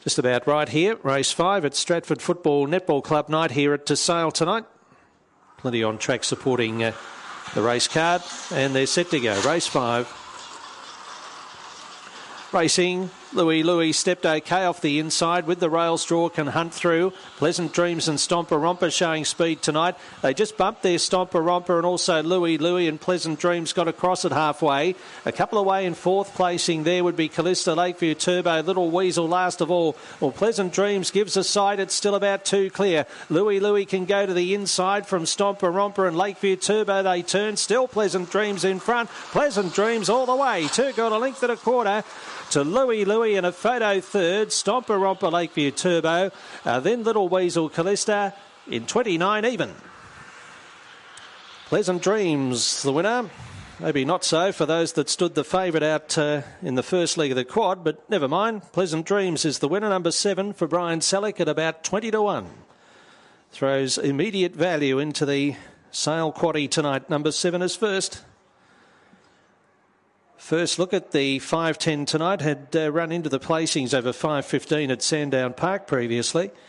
Just about right here. Race 5 at Stratford Football Netball Club night here at Sale tonight. Plenty on track supporting the race card, and they're set to go. Race 5. Racing, Louis stepped okay off the inside with the rail straw, can hunt through. Pleasant Dreams and Stomper Romper showing speed tonight. They just bumped their Stomper Romper, and also Louis and Pleasant Dreams got across it halfway. A couple away in fourth placing there would be Callista, Lakeview Turbo, Little Weasel last of all. Well, Pleasant Dreams gives a side. It's still about 2 clear. Louis can go to the inside from Stomper Romper and Lakeview Turbo. They turn. Still Pleasant Dreams in front. Pleasant Dreams all the way. Turco a length and a quarter to Louis and a photo third. Stomper Romper, Lakeview Turbo. Then Little Weasel, Callista in 29 even. Pleasant Dreams, the winner. Maybe not so for those that stood the favourite out in the first leg of the quad, but never mind. Pleasant Dreams is the winner, number 7 for Brian Selleck at about 20-1. Throws immediate value into the Sale quaddie tonight. Number 7 is first. First look at the 5:10 tonight. Had run into the placings over 5:15 at Sandown Park previously.